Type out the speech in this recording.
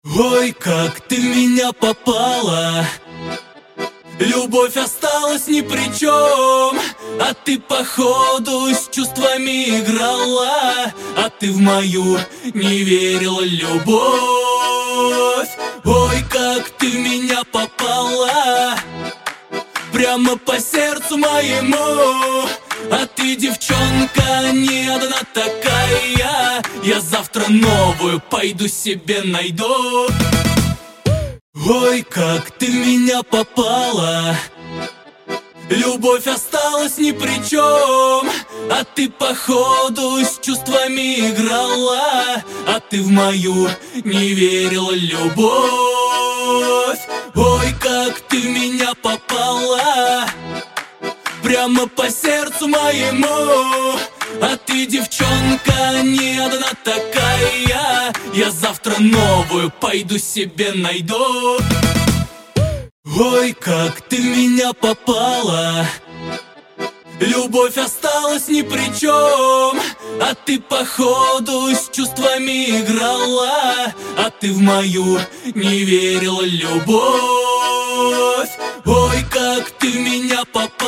Ой, как ты в меня попала, любовь осталась ни при чем. А ты походу с чувствами играла, а ты в мою не верила любовь. Ой, как ты в меня попала, прямо по сердцу моему. А ты, девчонка, не одна такая, я завтра новую пойду себе найду. Ой, как ты в меня попала, любовь осталась ни при чем. А ты походу с чувствами играла, а ты в мою не верила любовь. Ой, как ты в меня попала, прямо по сердцу моему. А ты, девчонка, не одна такая, я завтра новую пойду себе найду. Ой, как ты в меня попала, любовь осталась ни при чем. А ты походу с чувствами играла, а ты в мою не верила любовь. Ой, как ты в меня попала.